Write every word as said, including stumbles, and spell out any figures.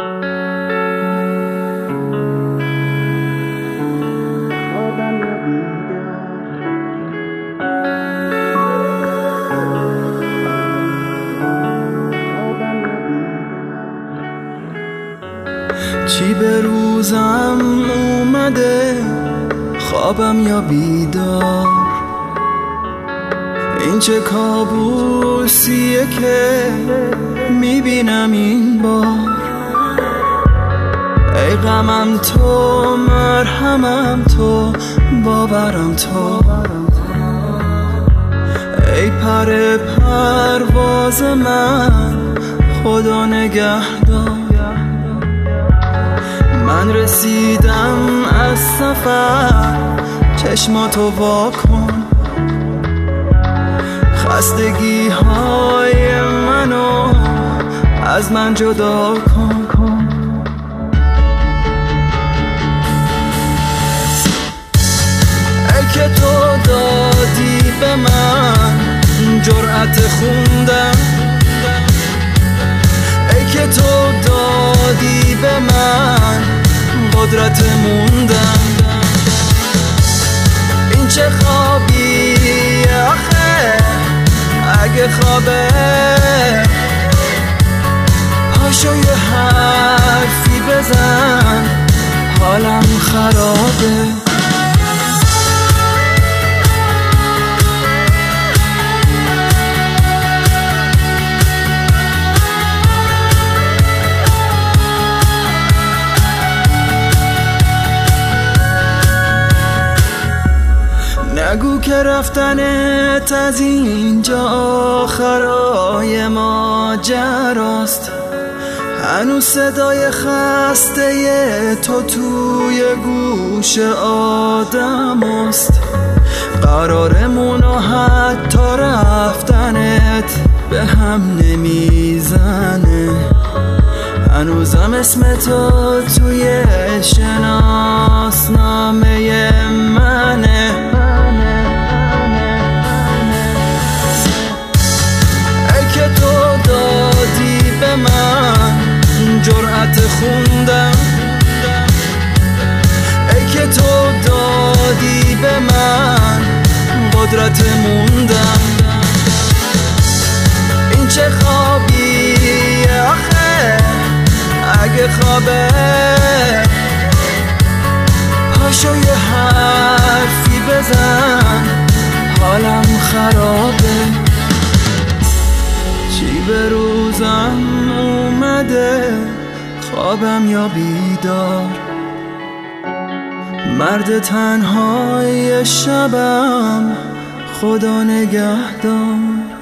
چی به روزم اومده، خوابم یا بیدار؟ این چه کابوسیه که میبینم این بار. ای غمم تو، مرهمم تو، باورم تو، ای پر پرواز من، خدا نگهدار. من رسیدم از سفر، چشماتو وا کن، خستگی های منو از من جدا کن. ای که تو دادی به من جرأت خوندم، ای که تو دادی به من قدرت موندم. این چه خوابی آخه، اگه خوابه پاشو یه حرفی بزن، حالم خرابه. نگو که رفتنت از اینجا آخرای ماجراست، هنوز صدای خسته تو توی گوش آدم است. قرارمون و حتی رفتنت به هم نمیزنه، هنوزم اسم تو توی شناسنامه منه. جرأت خوندم، ای که تو دادی به من قدرت موندم. این چه خوابی آخه، اگه خوابه پاشو یه حرفی بزن، حالم خرابه. چی به روزم اومده، خوابم یا بیدار؟ مرد تنهای شبم، خدا نگهدار.